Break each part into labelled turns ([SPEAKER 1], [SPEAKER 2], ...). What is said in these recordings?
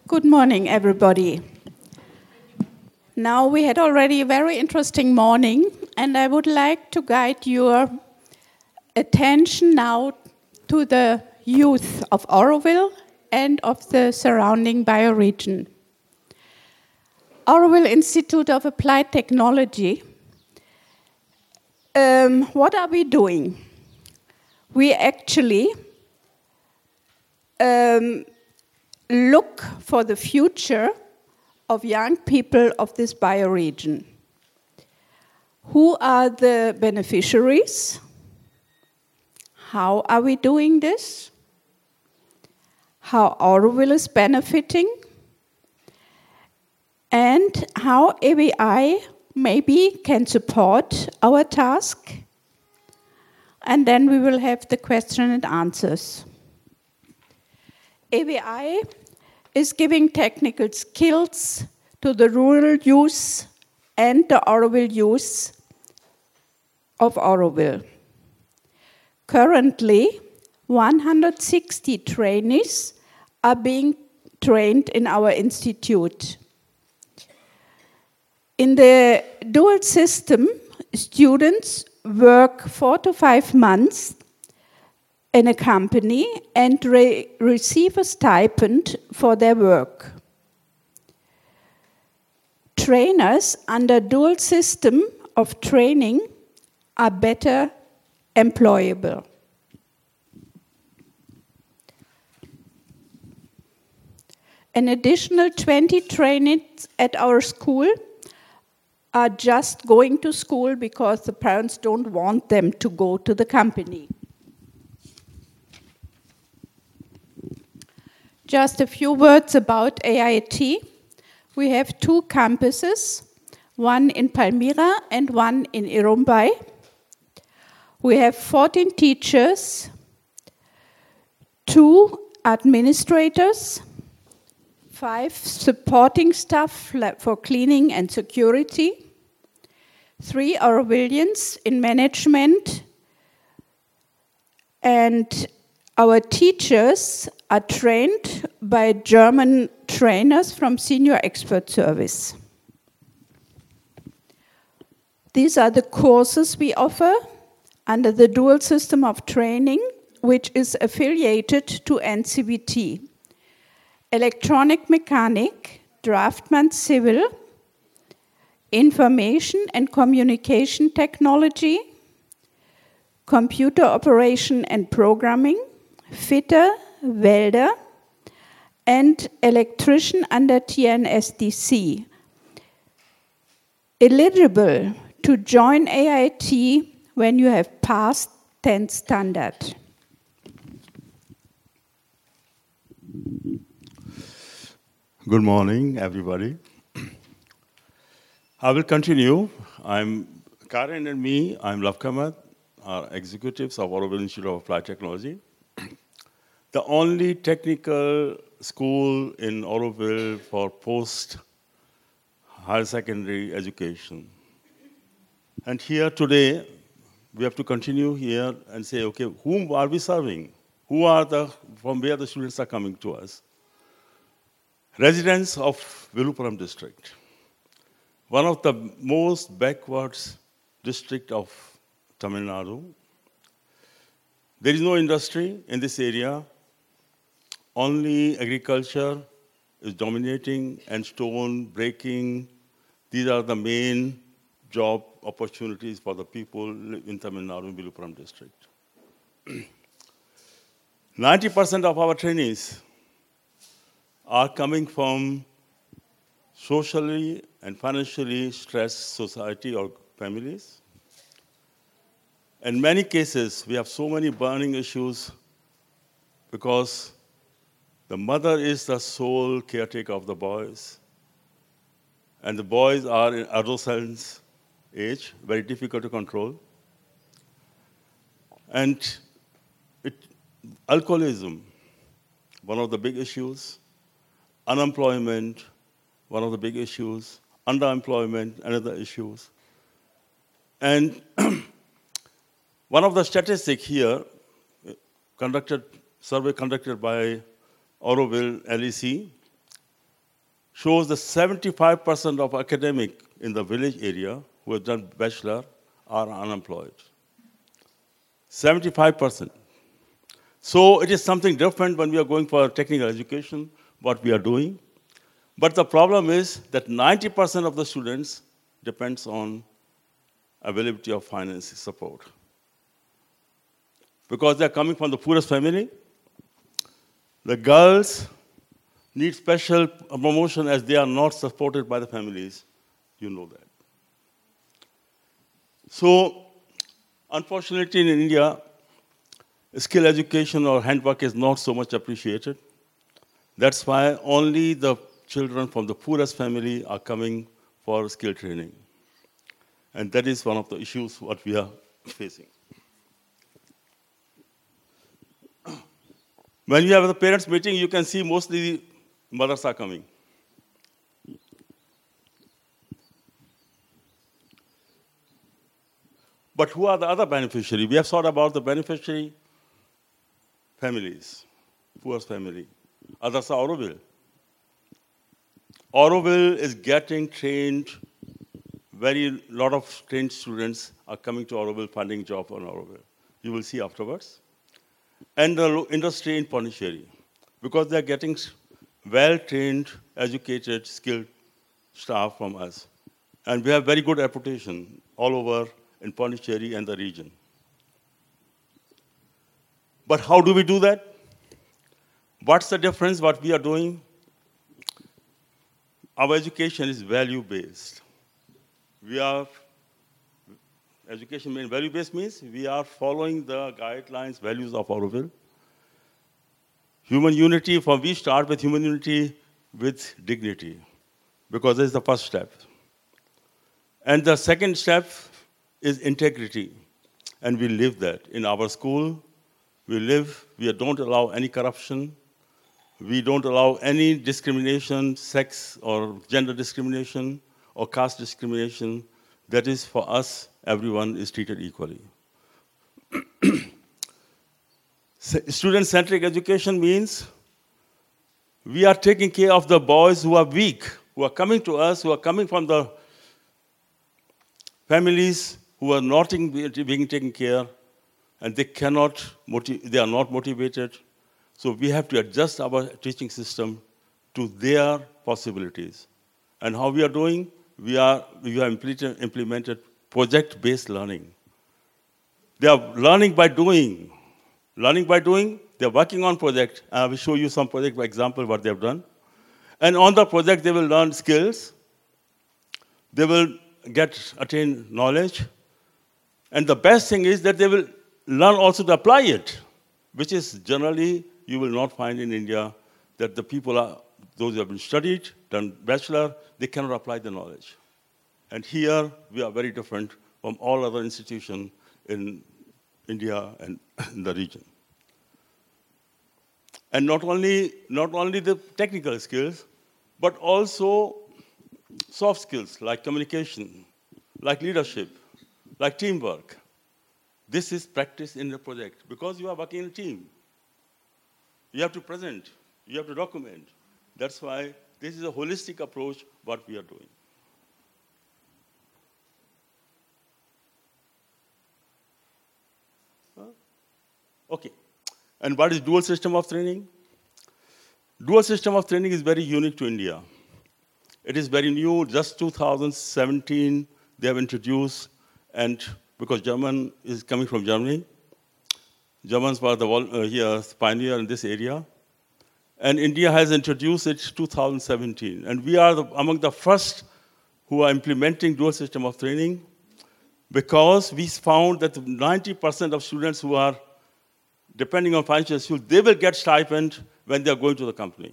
[SPEAKER 1] Good morning, everybody. Now, we had already a very interesting morning, and I would like to guide your attention now to the youth of Auroville and of the surrounding bioregion. Auroville Institute of Applied Technology. What are we doing? We actually look for the future of young people of this bioregion. Who are the beneficiaries? How are we doing this? How Auroville is benefiting? And how ABI maybe can support our task? And then we will have the question and answers. ABI is giving technical skills to the rural youth and the Auroville youth of Auroville. Currently, 160 trainees are being trained in our institute. In the dual system, students work 4 to 5 months in a company and receive a stipend for their work. Trainers under dual system of training are better employable. An additional 20 trainees at our school are just going to school because the parents don't want them to go to the company. Just a few words about AIT. We have 2 campuses, one in Palmyra and one in Irumbai. We have 14 teachers, 2 administrators, 5 supporting staff for cleaning and security, 3 Aurovillians in management, and our teachers are trained by German trainers from Senior Expert Service. These are the courses we offer under the dual system of training, which is affiliated to NCVT. Electronic Mechanic, Draftsman Civil, Information and Communication Technology, Computer Operation and Programming, Fitter, Welder, and Electrician under TNSDC. Eligible to join AIT when you have passed 10th standard.
[SPEAKER 2] Good morning, everybody. I will continue. I'm Karen and me, I'm Love Kamat, are executives of Auroville Institute of Applied Technology. The only technical school in Auroville for post-higher secondary education. And here today, we have to continue here and say, okay, whom are we serving? From where the students are coming to us? Residents of Viluppuram district, one of the most backwards district of Tamil Nadu. There is no industry in this area. Only agriculture is dominating and stone breaking. These are the main job opportunities for the people in Tamil Nadu, Viluppuram district. 90% of our trainees are coming from socially and financially stressed society or families. In many cases, we have so many burning issues because the mother is the sole caretaker of the boys. And the boys are in adolescence age, very difficult to control. And alcoholism, one of the big issues. Unemployment, one of the big issues. Underemployment, another issues. And one of the statistics here, survey conducted by Auroville LEC, shows that 75% of academic in the village area who have done bachelor are unemployed. 75%. So it is something different when we are going for technical education, what we are doing. But the problem is that 90% of the students depends on availability of finance support. Because they're coming from the poorest family, the girls need special promotion as they are not supported by the families. You know that. So, unfortunately in India, skill education or handwork is not so much appreciated. That's why only the children from the poorest family are coming for skill training. And that is one of the issues what we are facing. When you have the parents meeting, you can see mostly mothers are coming. But who are the other beneficiaries? We have thought about the beneficiary families, poorest family. Others are Auroville. Auroville is getting trained. Very lot of trained students are coming to Auroville, finding job on Auroville. You will see afterwards. And the industry in Pondicherry, because they're getting well-trained, educated, skilled staff from us. And we have very good reputation all over in Pondicherry and the region. But how do we do that? What's the difference what we are doing? Our education is value-based. Education means value-based means we are following the guidelines, values of Auroville. Human unity, we start with human unity with dignity, because this is the first step. And the second step is integrity, and we live that. In our school, we don't allow any corruption, we don't allow any discrimination, sex or gender discrimination or caste discrimination. That is, for us, everyone is treated equally. Student-centric education means we are taking care of the boys who are weak, who are coming to us, who are coming from the families who are not being taken care, and they are not motivated. So we have to adjust our teaching system to their possibilities. And how we are doing? We have implemented project-based learning. They are learning by doing. Learning by doing, they're working on project. I will show you some project example what they have done. And on the project, they will learn skills. They will attain knowledge. And the best thing is that they will learn also to apply it, which is generally you will not find in India that the people are, those who have been studied, done bachelor, they cannot apply the knowledge. And here we are very different from all other institutions in India and in the region. And not only the technical skills, but also soft skills like communication, like leadership, like teamwork. This is practiced in the project because you are working in a team. You have to present, you have to document. That's why this is a holistic approach what we are doing. Okay. And what is dual system of training? Dual system of training is very unique to India. It is very new, just 2017 they have introduced, and because German is coming from Germany, Germans were the pioneer in this area, and India has introduced it 2017. And we are among the first who are implementing dual system of training, because we found that 90% of students who are depending on financial issues, they will get stipend when they are going to the company.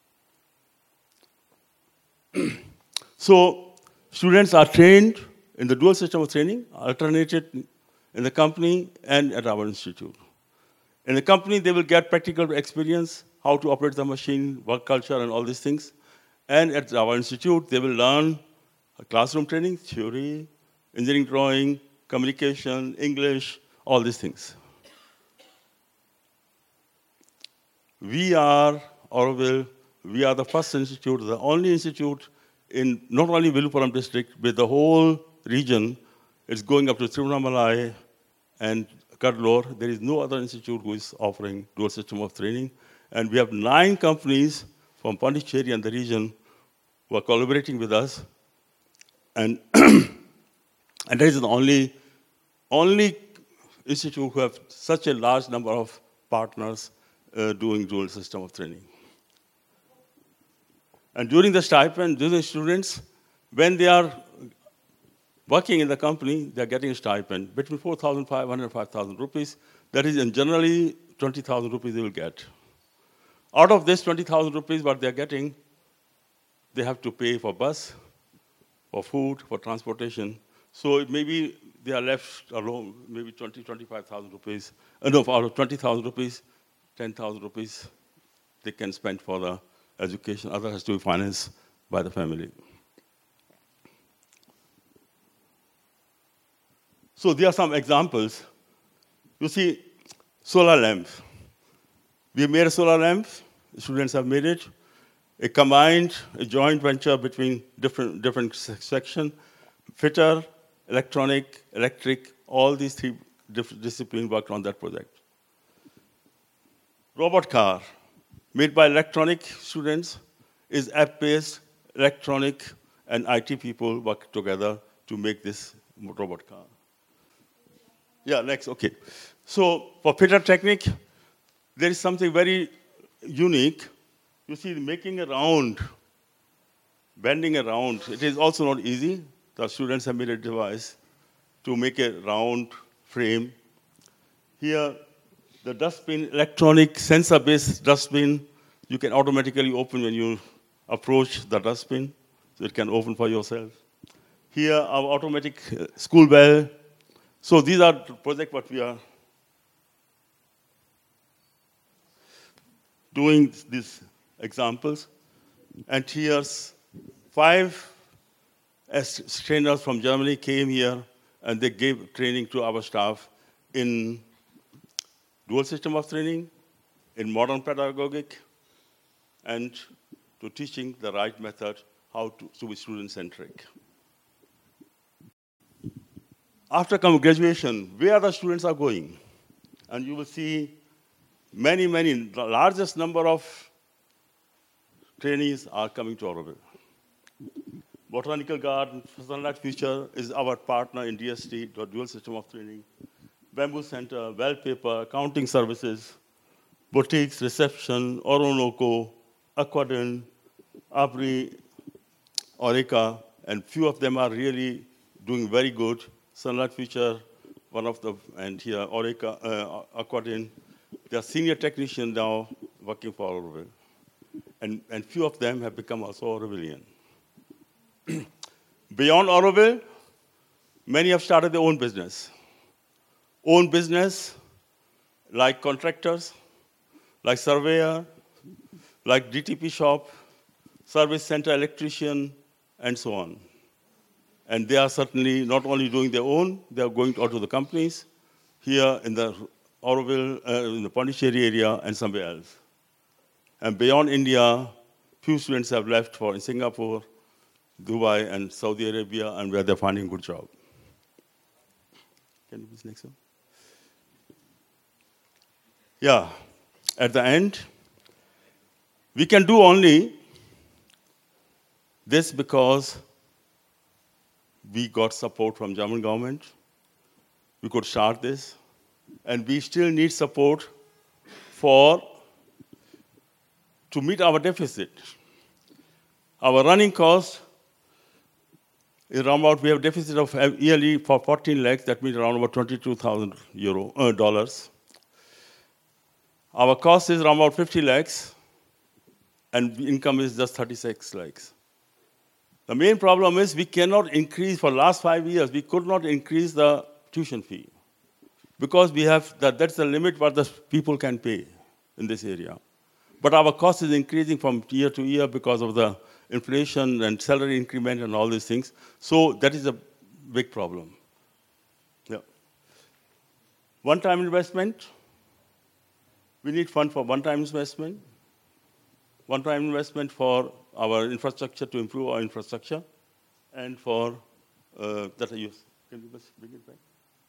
[SPEAKER 2] So students are trained in the dual system of training, alternated in the company and at our institute. In the company, they will get practical experience, how to operate the machine, work culture, and all these things. And at our institute, they will learn classroom training, theory, engineering drawing, communication, English, all these things. We are, Auroville, we are the first institute, the only institute in not only Viluppuram district, but the whole region. It's going up to Tiruvannamalai and Kadalur. There is no other institute who is offering dual system of training. And we have 9 companies from Pondicherry and the region who are collaborating with us. And, and that is the only institute who have such a large number of partners doing dual system of training. And during the stipend, the students, when they are working in the company, they're getting a stipend between 4,500 and 5,000 rupees. That is, and generally, 20,000 rupees they will get. Out of this 20,000 rupees, what they're getting, they have to pay for bus, for food, for transportation. So maybe they are left alone, maybe 25,000 rupees. No, out of 20,000 rupees, 10,000 rupees they can spend for the education. Other has to be financed by the family. So there are some examples. You see, solar lamps. We made a solar lamp. Students have made it. A joint venture between different sections. Fitter, electronic, electric, all these 3 different disciplines worked on that project. Robot car, made by electronic students, is app-based, electronic, and IT people work together to make this robot car. Yeah, next, okay. So for fitter technique, there is something very unique. You see, making a round, bending a round, it is also not easy. The students have made a device to make a round frame. Here, the dustbin, electronic sensor-based dustbin, you can automatically open when you approach the dustbin, so it can open for yourself. Here, our automatic school bell. So these are the projects what we are doing these examples. And here's 5 trainers from Germany came here and they gave training to our staff in dual system of training, in modern pedagogic, and to teaching the right method, how to be student-centric. After graduation, where the students are going, and you will see many, the largest number of trainees are coming to Auroville. Botanical Garden, Sunlight Future is our partner in DST, the dual system of training. Bamboo Center, Wallpaper, Accounting Services, Boutiques, Reception, Oronoco, Aquadin, Abri, Orica, and few of them are really doing very good. Sunlight Future, one of the, and here Orica, Aquadin. They are senior technicians now working for Auroville. And few of them have become also Aurovillian. Beyond Auroville, many have started their own business. Own business, like contractors, like surveyor, like DTP shop, service center electrician, and so on. And they are certainly not only doing their own, they are going out to the companies here in the Auroville, in the Pondicherry area, and somewhere else. And beyond India, few students have left for in Singapore, Dubai, and Saudi Arabia, and where they're finding a good job. Can you please next one? Yeah, at the end, we can do only this because we got support from German government. We could start this, and we still need support to meet our deficit. Our running cost is around about, we have a deficit of yearly for 14 lakhs, that means around about 22,000 dollars. Our cost is around about 50 lakhs, and income is just 36 lakhs. The main problem is we cannot increase, for the last 5 years, we could not increase the tuition fee because we have, that's the limit what the people can pay in this area. But our cost is increasing from year to year because of the inflation and salary increment and all these things. So that is a big problem. Yeah. One-time investment. We need fund for one-time investment. one-time investment for our infrastructure to improve our infrastructure, and for that I use. Can you just bring it back?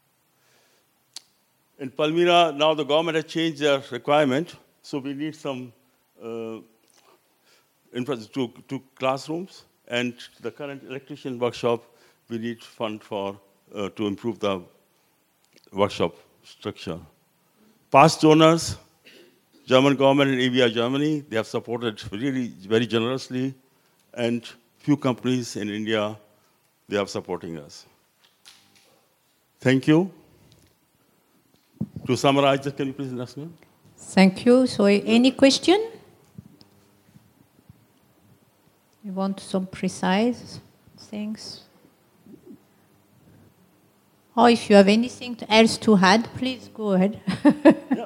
[SPEAKER 2] In Palmyra, now the government has changed their requirement, so we need some infrastructure to classrooms, and the current electrician workshop, we need fund for to improve the workshop structure. Past donors, German government and AVI Germany, they have supported really very generously, and few companies in India, they are supporting us. Thank you. To summarize, can you please ask me?
[SPEAKER 3] Thank you. So any question? You want some precise things? Or if you have anything else to add, please go ahead.
[SPEAKER 2] Yeah.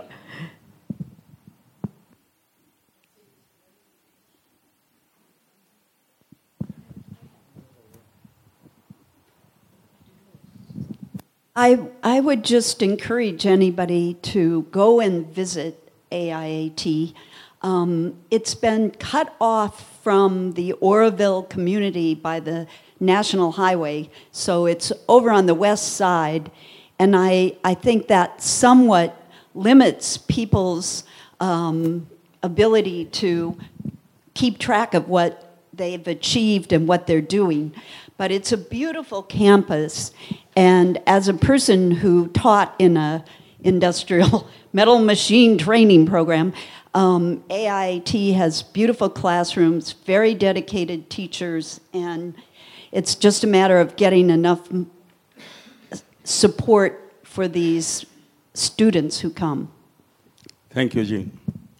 [SPEAKER 4] I would just encourage anybody to go and visit AIAT. It's been cut off from the Oroville community by the National Highway, so it's over on the west side, and I think that somewhat limits people's ability to keep track of what they've achieved and what they're doing. But it's a beautiful campus, and as a person who taught in an industrial metal machine training program, AIT has beautiful classrooms, very dedicated teachers, and it's just a matter of getting enough support for these students who come.
[SPEAKER 2] Thank you, Jean.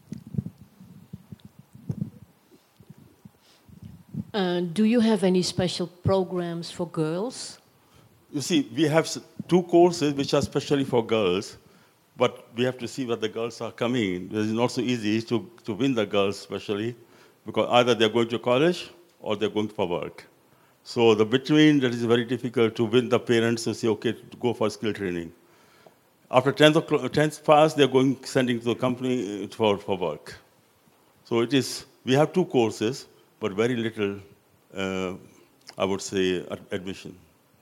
[SPEAKER 5] Do you have any special programs for girls?
[SPEAKER 2] You see, we have two courses which are specially for girls, but we have to see where the girls are coming. It is not so easy to win the girls, especially, because either they're going to college or they're going for work. So the between, that is very difficult to win the parents to say, okay, to go for skill training. After 10th pass, they're sending to the company for work. So it is, we have two courses, but very little, I would say, admission.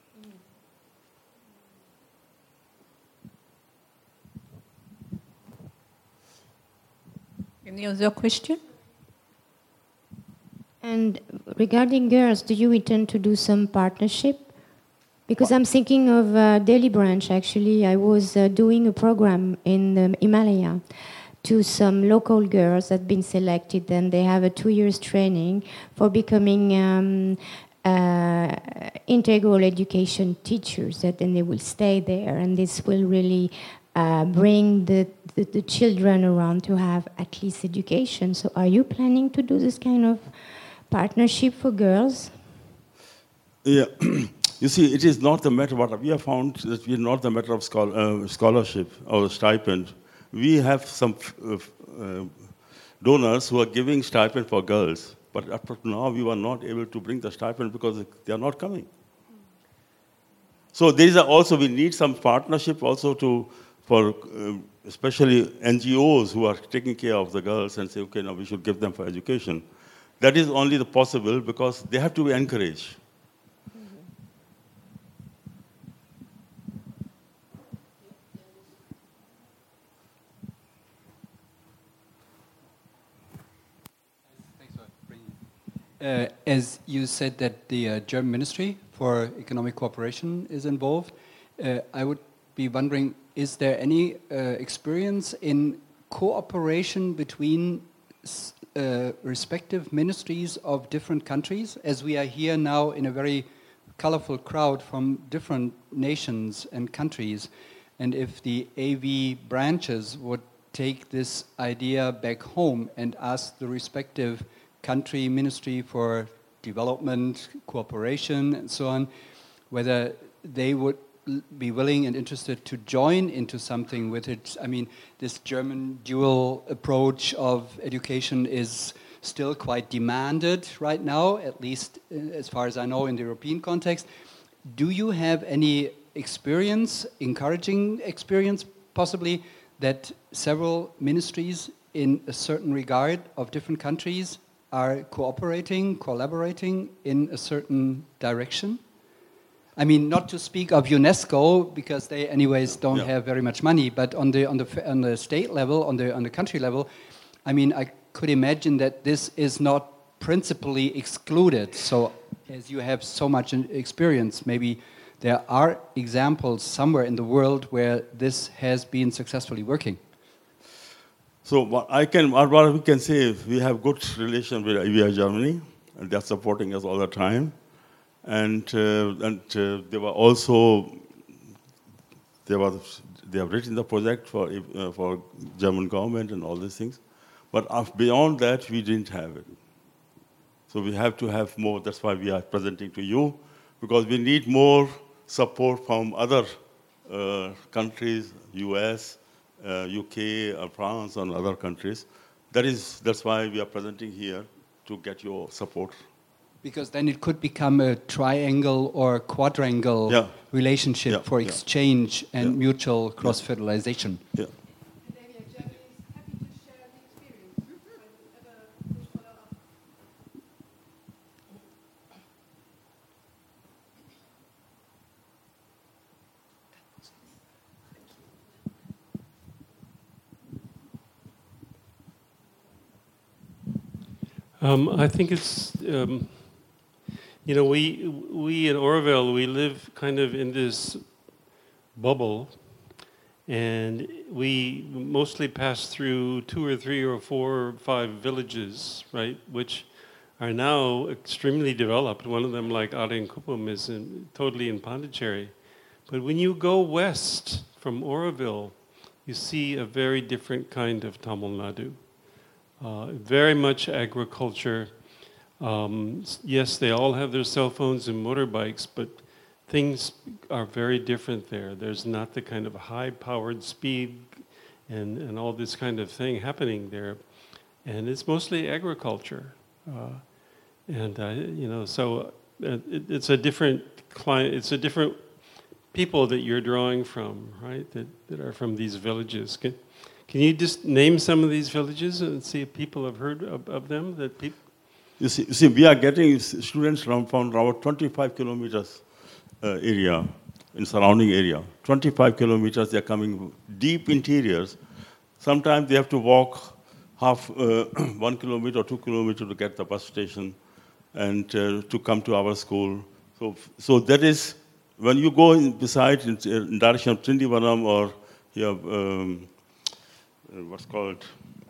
[SPEAKER 3] Any other question?
[SPEAKER 6] And regarding girls, do you intend to do some partnership? Because I'm thinking of Delhi branch, actually. I was doing a program in the Himalaya to some local girls that have been selected, and they have a 2 years training for becoming integral education teachers, that then they will stay there, and this will really bring the children around to have at least education. So are you planning to do this kind of partnership for girls?
[SPEAKER 2] Yeah. You see, it is not the matter what we have found that we are not the matter of scholarship or stipend. We have some donors who are giving stipend for girls, but up to now we were not able to bring the stipend because they are not coming. So there is also, we need some partnership also for especially NGOs who are taking care of the girls and say, okay, now we should give them for education. That is only the possible because they have to be encouraged.
[SPEAKER 7] As you said that the German Ministry for Economic Cooperation is involved, I would be wondering, is there any experience in cooperation between respective ministries of different countries, as we are here now in a very colorful crowd from different nations and countries, and if the AV branches would take this idea back home and ask the respective country ministry for development, cooperation, and so on, whether they would be willing and interested to join into something with it. I mean, this German dual approach of education is still quite demanded right now, at least as far as I know in the European context. Do you have any experience, encouraging experience possibly, that several ministries in a certain regard of different countries are cooperating, collaborating in a certain direction? I mean, not to speak of UNESCO, because they anyways don't have very much money, but on the state level, on the country level, I mean, I could imagine that this is not principally excluded. So as you have so much experience, maybe there are examples somewhere in the world where this has been successfully working.
[SPEAKER 2] So what we can say is we have good relation with IVI Germany, and they're supporting us all the time. And they were also, they have written the project for German government and all these things. But beyond that, we didn't have it. So we have to have more. That's why we are presenting to you, because we need more support from other countries, US, UK, France, and other countries. That's why we are presenting here, to get your support.
[SPEAKER 7] Because then it could become a triangle or quadrangle relationship for exchange and mutual cross-fertilization.
[SPEAKER 2] Yeah.
[SPEAKER 8] I think it's, you know, we in Oroville, we live kind of in this bubble, and we mostly pass through 2 or 3 or 4 or 5 villages, right, which are now extremely developed. One of them, like Arenkupum, is totally in Pondicherry. But when you go west from Oroville, you see a very different kind of Tamil Nadu. Very much agriculture. Yes, they all have their cell phones and motorbikes, but things are very different there. There's not the kind of high-powered speed and all this kind of thing happening there. And it's mostly agriculture. You know, so it's a different client, it's a different people that you're drawing from, right, that are from these villages. Can you just name some of these villages and see if people have heard of them?
[SPEAKER 2] You see, we are getting students from about 25 kilometers area, in surrounding area. 25 kilometers, they're coming deep interiors. Sometimes they have to walk 1 kilometer or 2 kilometers to get the bus station and to come to our school. So that is, when you go in direction of Tindivanam or here, what's called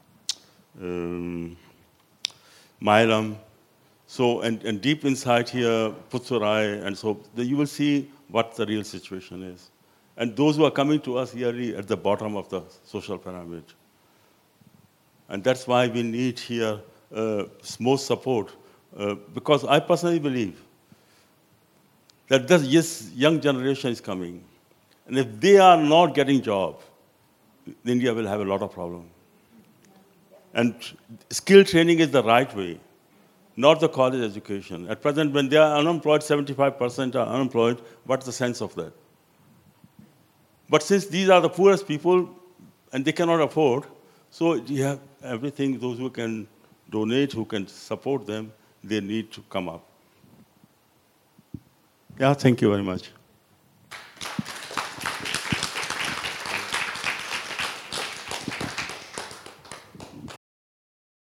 [SPEAKER 2] Mailam. So, and deep inside here, Putsurai, and so you will see what the real situation is. And those who are coming to us here at the bottom of the social pyramid. And that's why we need here more support, because I personally believe that this young generation is coming. And if they are not getting jobs, India will have a lot of problems. And skill training is the right way, not the college education. At present, when they are unemployed, 75% are unemployed, what's the sense of that? But since these are the poorest people, and they cannot afford, so you have everything, those who can donate, who can support them, they need to come up. Yeah, thank you very much.